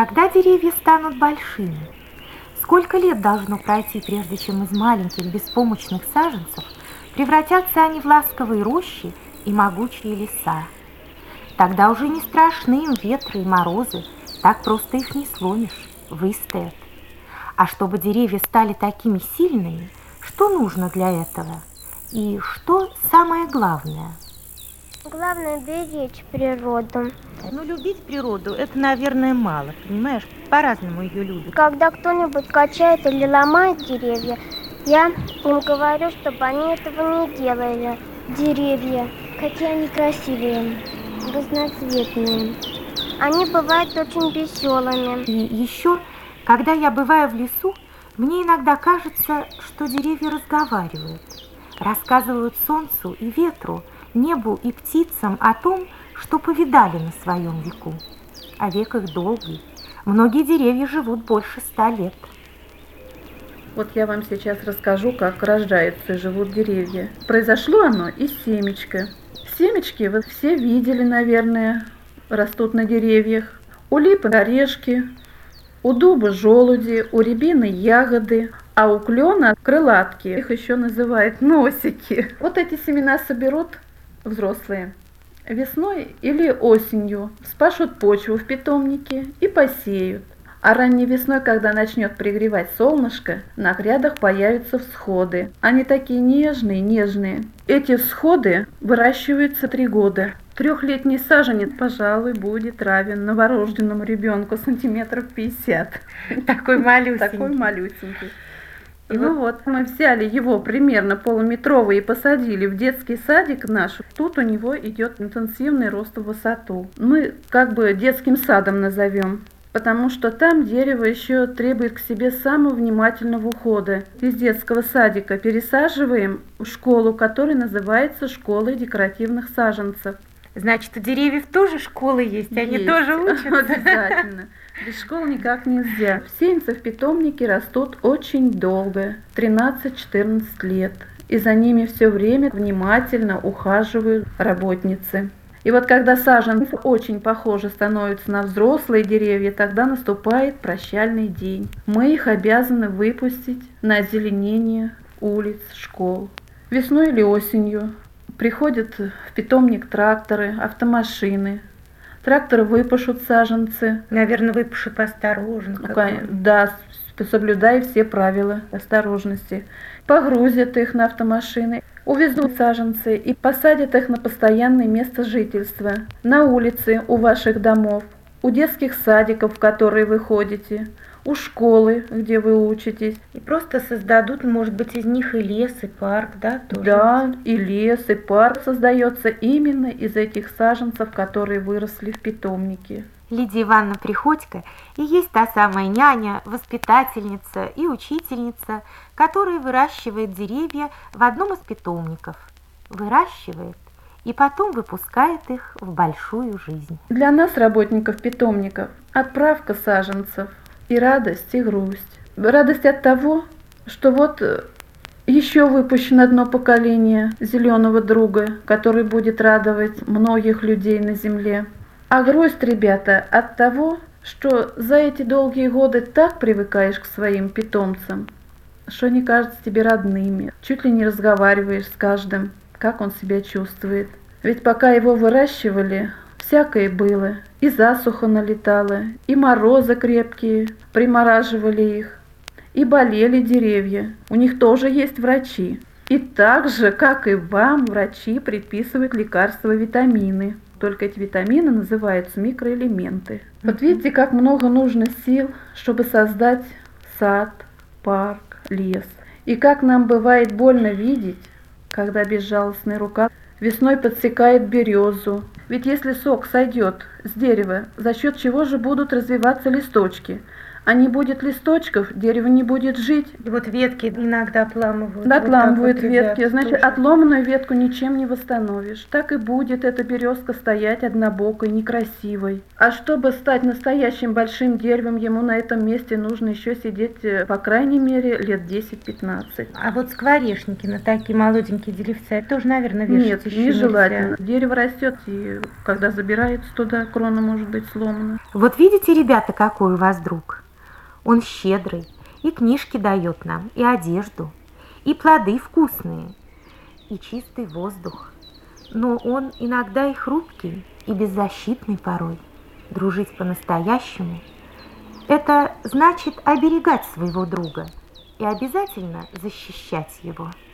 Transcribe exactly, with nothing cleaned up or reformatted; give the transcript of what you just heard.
Когда деревья станут большими? Сколько лет должно пройти, прежде чем из маленьких беспомощных саженцев превратятся они в ласковые рощи и могучие леса? Тогда уже не страшны им ветры и морозы, так просто их не сломишь, выстоят. А чтобы деревья стали такими сильными, что нужно для этого? И что самое главное? Главное беречь природу. Ну, любить природу, это, наверное, мало, понимаешь? По-разному ее любят. Когда кто-нибудь качает или ломает деревья, я им говорю, чтобы они этого не делали. Деревья, какие они красивые, разноцветные. Они бывают очень веселыми. И еще, когда я бываю в лесу, мне иногда кажется, что деревья разговаривают. Рассказывают солнцу и ветру, небу и птицам о том, что повидали на своем веку. А век их долгий. Многие деревья живут больше ста лет. Вот я вам сейчас расскажу, как рождаются и живут деревья. Произошло оно из семечка. Семечки вы все видели, наверное, растут на деревьях. У липы орешки, у дуба желуди, у рябины ягоды, а у клена крылатки. Их еще называют носики. Вот эти семена соберут взрослые весной или осенью, вспашут почву в питомнике и посеют. А ранней весной, когда начнет пригревать солнышко, на грядах появятся всходы. Они такие нежные, нежные. Эти всходы выращиваются три года. Трехлетний саженец, пожалуй, будет равен новорожденному ребенку сантиметров пятьдесят. Такой малюсенький. Такой малюсенький. И ну вот мы взяли его примерно полуметровый и посадили в детский садик наш. Тут у него идет интенсивный рост в высоту. Мы как бы детским садом назовем, потому что там дерево еще требует к себе самого внимательного ухода. Из детского садика пересаживаем в школу, которая называется школой декоративных саженцев. Значит, у деревьев тоже школы есть, они Есть. тоже учатся? Обязательно. Без школы никак нельзя. Сеянцы в питомнике растут очень долго, тринадцать-четырнадцать лет. И за ними все время внимательно ухаживают работницы. И вот когда саженцы очень похожи становятся на взрослые деревья, тогда наступает прощальный день. Мы их обязаны выпустить на озеленение улиц, школ. Весной или осенью приходят в питомник тракторы, автомашины. Тракторы выпашут саженцы. Наверное, выпашут осторожно. Да, соблюдая все правила осторожности. Погрузят их на автомашины, увезут саженцы и посадят их на постоянное место жительства. На улице у ваших домов, у детских садиков, в которые вы ходите, у школы, где вы учитесь. И просто создадут, может быть, из них и лес, и парк, да? Тоже? Да, и лес, и парк создается именно из этих саженцев, которые выросли в питомнике. Лидия Ивановна Приходько и есть та самая няня, воспитательница и учительница, которая выращивает деревья в одном из питомников. Выращивает и потом выпускает их в большую жизнь. Для нас, работников питомников, отправка саженцев и радость, и грусть. Радость от того, что вот еще выпущено одно поколение зеленого друга, который будет радовать многих людей на земле. А грусть, ребята, от того, что за эти долгие годы так привыкаешь к своим питомцам, что они кажутся тебе родными. Чуть ли не разговариваешь с каждым, как он себя чувствует. Ведь пока его выращивали, всякое было. И засуха налетала, и морозы крепкие, примораживали их, и болели деревья. У них тоже есть врачи. И так же, как и вам, врачи предписывают лекарства, витамины. Только эти витамины называются микроэлементы. Вот видите, как много нужно сил, чтобы создать сад, парк, лес. И как нам бывает больно видеть, когда безжалостная рука весной подсекает березу. Ведь если сок сойдет с дерева, за счет чего же будут развиваться листочки? А не будет листочков, дерево не будет жить. И вот ветки иногда отламывают. Отламывают вот вот, ветки, ребят, значит, тоже. отломанную ветку ничем не восстановишь. Так и будет эта березка стоять однобокой, некрасивой. А чтобы стать настоящим большим деревом, ему на этом месте нужно еще сидеть, э, по крайней мере, лет десять-пятнадцать. А вот скворечники на такие молоденькие деревца, это тоже, наверное, вешать Нет, еще нежелательно. нельзя. Дерево растет, и когда забирается туда, крона может быть сломана. Вот видите, ребята, какой у вас друг? Он щедрый, и книжки дает нам, и одежду, и плоды вкусные, и чистый воздух. Но он иногда и хрупкий, и беззащитный порой. Дружить по-настоящему – это значит оберегать своего друга и обязательно защищать его.